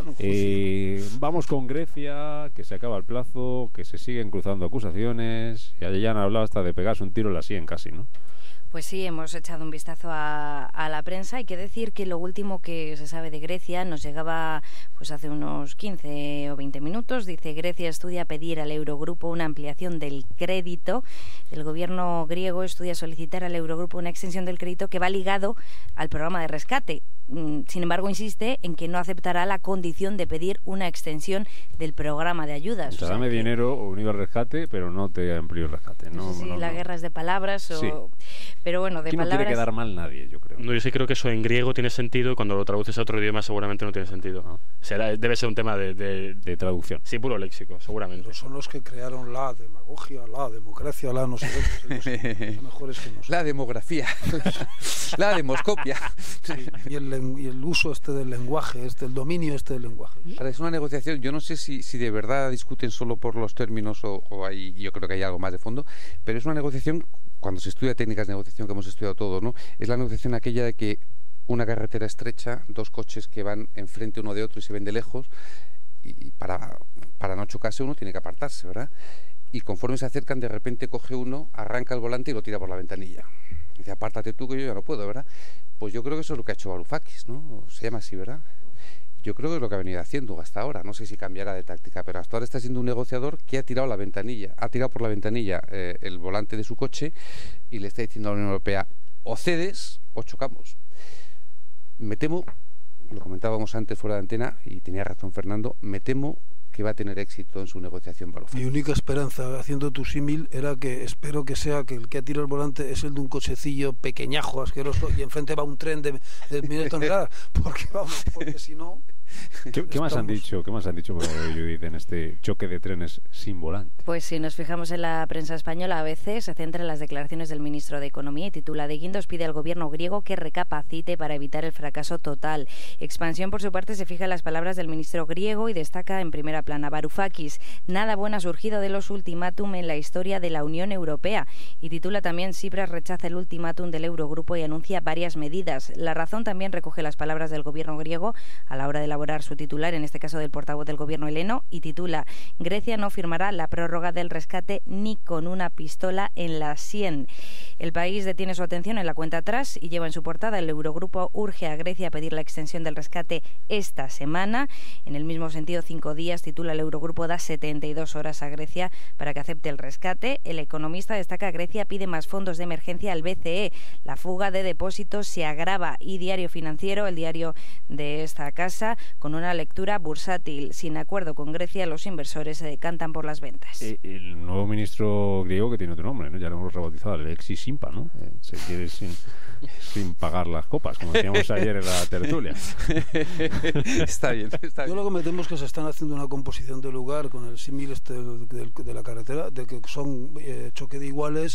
Vamos con Grecia, que se acaba el plazo, que se siguen cruzando acusaciones, y ayer ya han hablado hasta de pegarse un tiro en la sien casi, ¿no? Pues sí, hemos echado un vistazo a la prensa. Hay que decir que lo último que se sabe de Grecia nos llegaba pues hace unos 15 o 20 minutos. Dice: Grecia estudia pedir al Eurogrupo una ampliación del crédito. El gobierno griego estudia solicitar al Eurogrupo una extensión del crédito que va ligado al programa de rescate. Sin embargo, insiste en que no aceptará la condición de pedir una extensión del programa de ayudas. O sea, dame dinero unido al rescate, pero no te amplío el rescate. No, sí, la guerra es de palabras. Sí. Pero bueno, de aquí palabras... no quiere quedar mal nadie, yo creo. No, yo sí creo que eso en griego tiene sentido, y cuando lo traduces a otro idioma seguramente no tiene sentido. No. Debe ser un tema de traducción. Sí, puro léxico, seguramente. Pero son los que crearon la demagogia, la democracia, la no sé qué. Son mejores que nosotros. La demografía, la demoscopia. Sí, y el uso del lenguaje, el dominio del lenguaje. Ahora, es una negociación, yo no sé si de verdad discuten solo por los términos o hay, yo creo que hay algo más de fondo, pero es una negociación, cuando se estudia técnicas de negociación, que hemos estudiado todos, ¿no? Es la negociación aquella de que una carretera estrecha, dos coches que van enfrente uno de otro y se ven de lejos, y para no chocarse uno tiene que apartarse, ¿verdad? Y conforme se acercan, de repente coge uno, arranca el volante y lo tira por la ventanilla. Dice: apártate tú, que yo ya no puedo, ¿verdad? Pues yo creo que eso es lo que ha hecho Varoufakis, ¿no? Se llama así, ¿verdad? Yo creo que es lo que ha venido haciendo hasta ahora. No sé si cambiará de táctica, pero hasta ahora está siendo un negociador que ha tirado por la ventanilla el volante de su coche y le está diciendo a la Unión Europea: o cedes o chocamos. Me temo, lo comentábamos antes fuera de antena, y tenía razón Fernando, me temo que va a tener éxito en su negociación Varoufakis. Mi única esperanza, haciendo tu símil, era que espero que sea que el que ha tirado el volante es el de un cochecillo pequeñajo, asqueroso, y enfrente va un tren de 1000 toneladas, porque si no... ¿Qué más han dicho, Judith, en este choque de trenes sin volante? Pues si nos fijamos en la prensa española, ABC se centra en las declaraciones del ministro de Economía y titula: De Guindos pide al gobierno griego que recapacite para evitar el fracaso total. Expansión, por su parte, se fija en las palabras del ministro griego y destaca en primera plana: Varoufakis, nada bueno ha surgido de los ultimátum en la historia de la Unión Europea. Y titula también: Tsipras rechaza el ultimátum del Eurogrupo y anuncia varias medidas. La Razón también recoge las palabras del gobierno griego a la hora de elaborar su titular, en este caso del portavoz del gobierno heleno, y titula: Grecia no firmará la prórroga del rescate ni con una pistola en la sien. El País detiene su atención en la cuenta atrás y lleva en su portada: el Eurogrupo urge a Grecia a pedir la extensión del rescate esta semana. En el mismo sentido, 5 días, titula: el Eurogrupo da 72 horas a Grecia para que acepte el rescate. El Economista destaca: Grecia pide más fondos de emergencia al BCE. La fuga de depósitos se agrava. Y Diario Financiero, el diario de esta casa, con una lectura bursátil. Sin acuerdo con Grecia, los inversores se decantan por las ventas. El nuevo ministro griego, que tiene otro nombre, ¿no? Ya lo hemos rebautizado, Alexis Simpa, ¿no? Se quiere sin pagar las copas, como decíamos ayer en la tertulia. Está bien. Yo lo que me temo es que se están haciendo una composición de lugar con el símil de la carretera, de que son choque de iguales,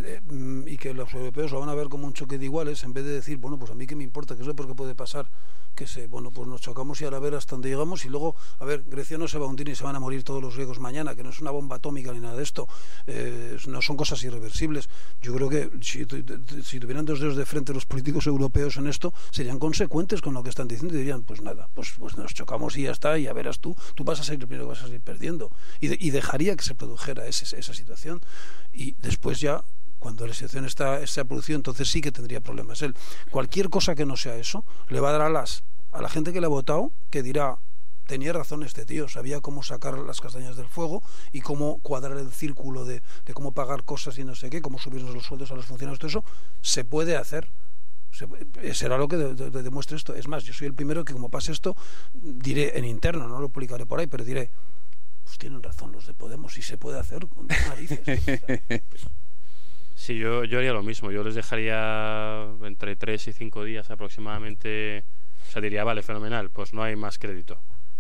y que los europeos lo van a ver como un choque de iguales, en vez de decir: bueno, pues a mí qué me importa, que eso es porque puede pasar. que pues nos chocamos y ahora a ver hasta dónde llegamos. Y luego, a ver, Grecia no se va a hundir ni se van a morir todos los griegos mañana, que no es una bomba atómica ni nada de esto, no son cosas irreversibles. Yo creo que si tuvieran dos dedos de frente los políticos europeos en esto, serían consecuentes con lo que están diciendo y dirían, pues nada, pues nos chocamos y ya está, y ya verás tú vas a ser el primero que vas a salir perdiendo, y dejaría que se produjera esa situación, y después ya, cuando la situación está producida, entonces sí que tendría problemas él. Cualquier cosa que no sea eso le va a dar alas a la gente que le ha votado, que dirá, tenía razón este tío, sabía cómo sacar las castañas del fuego y cómo cuadrar el círculo de cómo pagar cosas y no sé qué, cómo subirnos los sueldos a los funcionarios. Todo eso se puede hacer. Será lo que demuestre esto. Es más, yo soy el primero que, como pase esto, diré en interno, no lo publicaré por ahí, pero diré, pues tienen razón los de Podemos, y se puede hacer con narices. Sí, yo haría lo mismo. Yo les dejaría entre 3 y 5 días aproximadamente. O sea, diría, vale, fenomenal, pues no hay más crédito.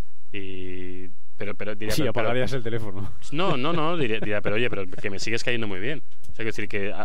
Pero diría, sí, apagarías el teléfono. No, diría, pero oye, pero que me sigues cayendo muy bien. O sea, quiero decir que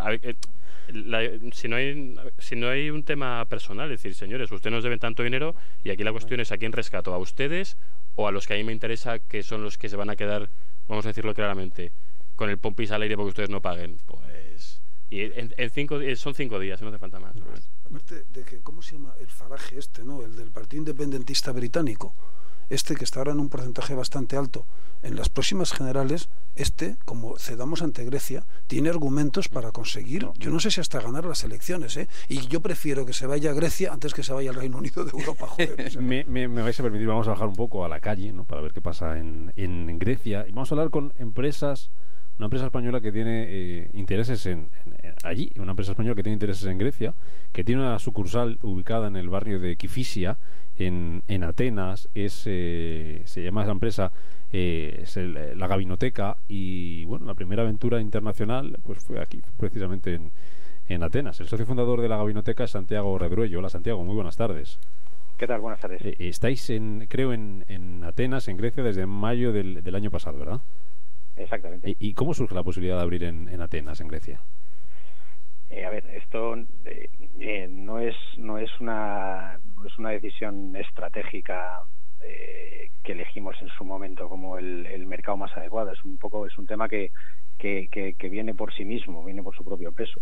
si no hay un tema personal, es decir, señores, ustedes nos deben tanto dinero, y aquí la cuestión es a quién rescato, a ustedes o a los que a mí me interesa, que son los que se van a quedar, vamos a decirlo claramente, con el pompis al aire porque ustedes no paguen. Pues, y son 5 días, no hace falta más. Aparte de que, ¿cómo se llama? El Farage ¿no? El del Partido Independentista Británico, que está ahora en un porcentaje bastante alto. En las próximas generales, como cedamos ante Grecia, tiene argumentos para conseguir, yo no sé si hasta ganar las elecciones, y yo prefiero que se vaya a Grecia antes que se vaya al Reino Unido de Europa, joder. me vais a permitir, vamos a bajar un poco a la calle, ¿no? Para ver qué pasa en Grecia, y vamos a hablar con una empresa española que tiene intereses allí, una empresa española que tiene intereses en Grecia, que tiene una sucursal ubicada en el barrio de Kifisia, en Atenas. Se llama esa empresa la Gabinoteca, y bueno, la primera aventura internacional pues fue aquí, precisamente en Atenas. El socio fundador de la Gabinoteca es Santiago Redruello. Hola, Santiago, muy buenas tardes. ¿Qué tal? Buenas tardes. Estáis creo en Atenas, en Grecia, desde mayo del año pasado, ¿verdad? Exactamente. ¿Y cómo surge la posibilidad de abrir en Atenas, en Grecia? A ver, esto no es una decisión estratégica que elegimos en su momento como el mercado más adecuado. Es un tema que viene por sí mismo, viene por su propio peso.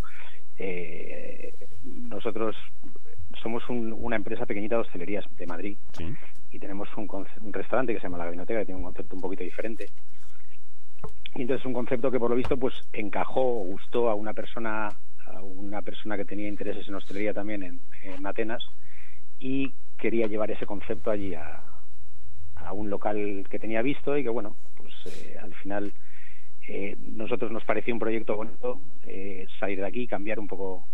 Nosotros somos una empresa pequeñita de hostelería de Madrid, ¿sí? Y tenemos un restaurante que se llama La Gabinoteca, que tiene un concepto un poquito diferente. Y entonces un concepto que por lo visto pues encajó o gustó a una persona que tenía intereses en hostelería también en Atenas, y quería llevar ese concepto allí a un local que tenía visto, y que bueno, pues al final nosotros nos pareció un proyecto bonito, salir de aquí, cambiar un poco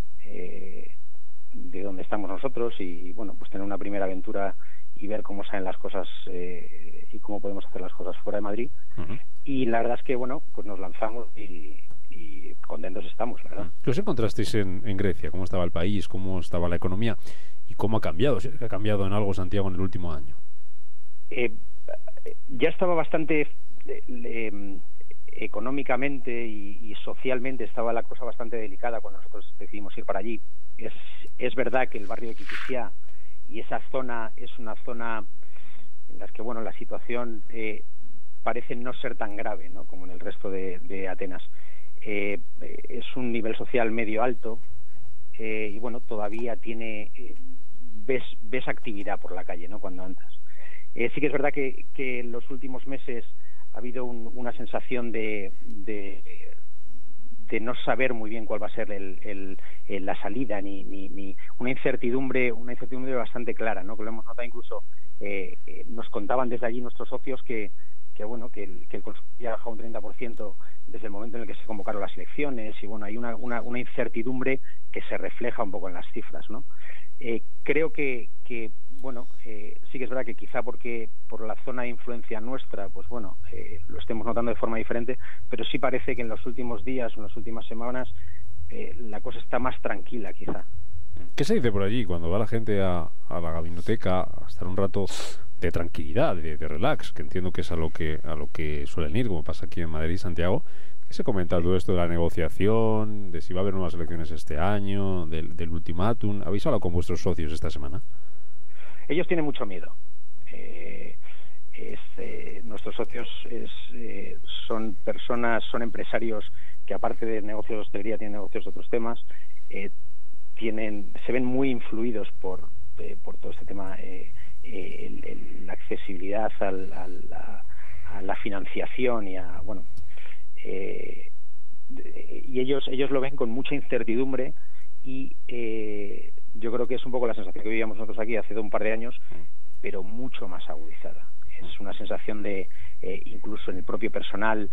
de donde estamos nosotros, y bueno, pues tener una primera aventura y ver cómo salen las cosas y cómo podemos hacer las cosas fuera de Madrid. Uh-huh. Y la verdad es que bueno, pues nos lanzamos y contentos estamos, la verdad. ¿Qué os encontrasteis en Grecia? ¿Cómo estaba el país? ¿Cómo estaba la economía? ¿Y cómo ha cambiado? ¿Si ha cambiado en algo, Santiago, en el último año? Ya estaba bastante económicamente y socialmente estaba la cosa bastante delicada cuando nosotros decidimos ir para allí. Es verdad que el barrio de Kifisia y esa zona es una zona en la que bueno, la situación parece no ser tan grave, ¿no?, como en el resto de Atenas. Es un nivel social medio alto, y bueno, todavía ves actividad por la calle, ¿no?, cuando andas. Sí que es verdad que en los últimos meses ha habido una sensación de no saber muy bien cuál va a ser la salida, ni una incertidumbre bastante clara, ¿no?, que lo hemos notado. Incluso nos contaban desde allí nuestros socios que el consumo ya ha bajado un 30% desde el momento en el que se convocaron las elecciones, y bueno, hay una incertidumbre que se refleja un poco en las cifras, ¿no? Creo que bueno, sí que es verdad que quizá porque por la zona de influencia nuestra, pues bueno, lo estemos notando de forma diferente, pero sí parece que en los últimos días o en las últimas semanas la cosa está más tranquila, quizá. ¿Qué se dice por allí cuando va la gente a la Gabinoteca a estar un rato de tranquilidad, de relax, que entiendo que es a lo que suelen ir, como pasa aquí en Madrid, Santiago? ¿Qué se comenta todo esto de la negociación, de si va a haber nuevas elecciones este año, del ultimátum? ¿Habéis hablado con vuestros socios esta semana? ellos tienen mucho miedo. Nuestros socios son empresarios que, aparte de negocios de hostelería, tienen negocios de otros temas. Se ven muy influidos por todo este tema, la accesibilidad a la financiación y y ellos lo ven con mucha incertidumbre, y yo creo que es un poco la sensación que vivíamos nosotros aquí hace un par de años, pero mucho más agudizada. Es una sensación de, incluso en el propio personal,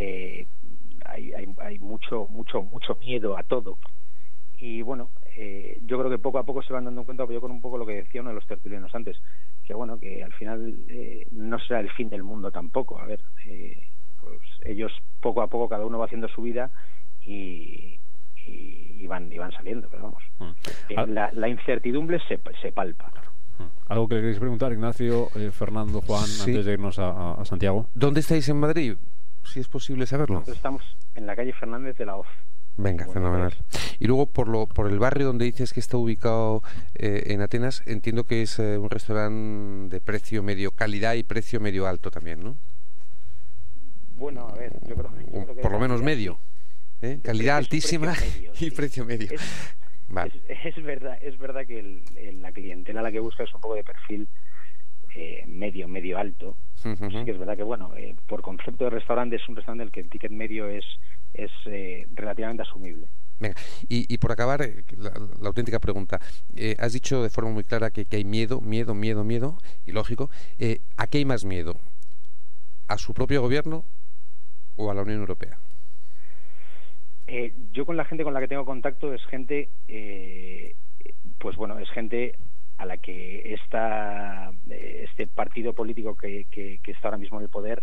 hay mucho miedo a todo. Y bueno, yo creo que poco a poco se van dando cuenta, yo con un poco lo que decía uno de los tertulianos antes, que al final no será el fin del mundo tampoco. A ver, pues ellos poco a poco, cada uno va haciendo su vida y van saliendo, pero vamos. La incertidumbre se palpa. ¿Algo que le queréis preguntar, Ignacio, Fernando, Juan, antes de irnos a Santiago? ¿Dónde estáis en Madrid? Si es posible saberlo. Nosotros estamos en la calle Fernández de la Hoz. Venga, fenomenal. Y luego por el barrio donde dices que está ubicado en Atenas, entiendo que es un restaurante de precio medio, calidad y precio medio alto también, ¿no? Bueno, a ver, yo creo que por lo menos medio, calidad altísima y precio medio. Vale. Es verdad que la clientela a la que busca es un poco de perfil medio alto. Sí que es verdad que por concepto de restaurante es un restaurante en el que el ticket medio es relativamente asumible. Venga, y por acabar, la auténtica pregunta. Has dicho de forma muy clara que hay miedo, y lógico. ¿A qué hay más miedo? ¿A su propio gobierno o a la Unión Europea? Yo con la gente con la que tengo contacto es gente, es gente a la que este partido político que está ahora mismo en el poder,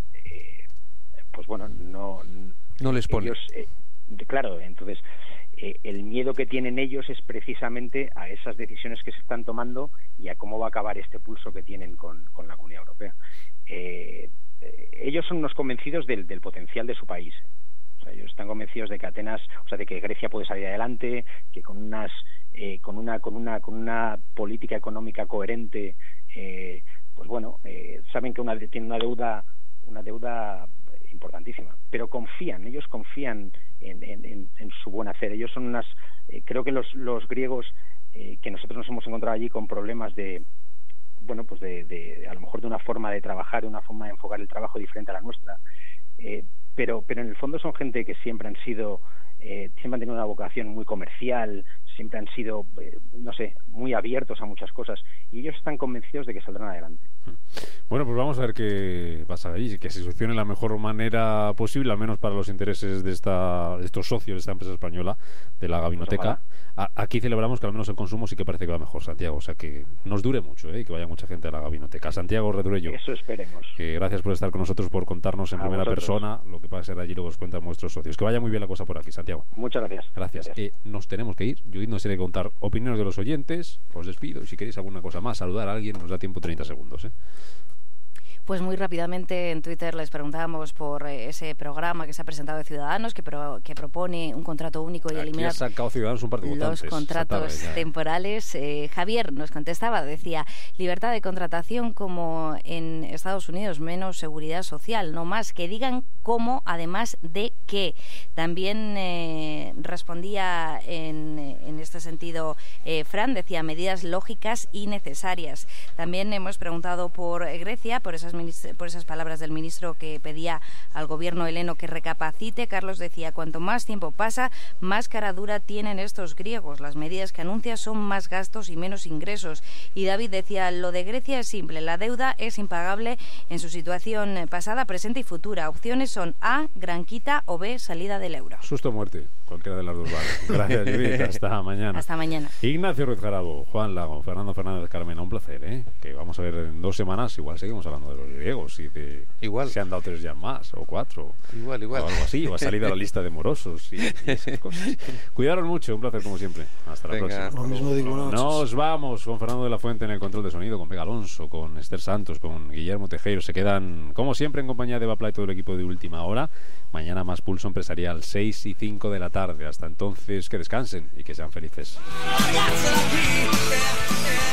no les pone. Ellos, claro, entonces el miedo que tienen ellos es precisamente a esas decisiones que se están tomando y a cómo va a acabar este pulso que tienen con la Comunidad Europea. Ellos son unos convencidos del potencial de su país. Ellos están convencidos de que Atenas, de que Grecia puede salir adelante, que con una política económica coherente, saben que tienen una deuda importantísima, pero ellos confían en su buen hacer. Ellos son creo que los griegos que nosotros nos hemos encontrado allí con problemas de a lo mejor de una forma de trabajar, de una forma de enfocar el trabajo diferente a la nuestra, pero en el fondo son gente que siempre han tenido una vocación muy comercial, siempre han sido, muy abiertos a muchas cosas, y ellos están convencidos de que saldrán adelante. Bueno, pues vamos a ver qué pasa allí, que se solucione de la mejor manera posible, al menos para los intereses de estos socios de esta empresa española, de la Gabinoteca. Aquí celebramos que al menos el consumo sí que parece que va mejor, Santiago, o sea que nos dure mucho, y que vaya mucha gente a la Gabinoteca. Santiago Redurello, eso esperemos. Gracias por estar con nosotros, por contarnos en primera persona lo que pasa allí, luego os cuentan nuestros socios. Que vaya muy bien la cosa por aquí, Santiago. Muchas gracias. Gracias. Nos tenemos que ir. Judith nos tiene que contar opiniones de los oyentes. Os despido, y si queréis alguna cosa más, saludar a alguien, nos da tiempo 30 segundos. Pues muy rápidamente en Twitter les preguntábamos por ese programa que se ha presentado de Ciudadanos, que propone un contrato único y eliminar los contratos temporales. Javier nos contestaba, decía: libertad de contratación como en Estados Unidos, menos seguridad social, no más, que digan cómo, además de qué. También respondía en este sentido Fran, decía: medidas lógicas y necesarias. También hemos preguntado por Grecia, por esas palabras del ministro que pedía al gobierno heleno que recapacite. Carlos decía: cuanto más tiempo pasa, más cara dura tienen estos griegos. Las medidas que anuncia son más gastos y menos ingresos. Y David decía: lo de Grecia es simple, la deuda es impagable en su situación pasada, presente y futura. Opciones son A, gran quita, o B, salida del euro. Susto o muerte, cualquiera de las dos vale. Gracias, Judith. Hasta mañana. Hasta mañana. Ignacio Ruiz Jarabo, Juan Lago, Fernando Fernández Carmena, un placer, que vamos a ver en 2 semanas, igual seguimos hablando de los griegos y de igual se han dado 3 ya más o 4 igual o algo así, o ha salido a la lista de morosos y esas cosas. Cuidaros mucho, un placer como siempre. Hasta la próxima. Lo mismo digo, nos vamos con Fernando de la Fuente en el control de sonido, con Vega Alonso, con Esther Santos, con Guillermo Tejero. Se quedan como siempre en compañía de Eva Pla y todo el equipo de Última Hora. Mañana más Pulso Empresarial, 6 y 5 de la tarde. Hasta entonces, que descansen y que sean felices.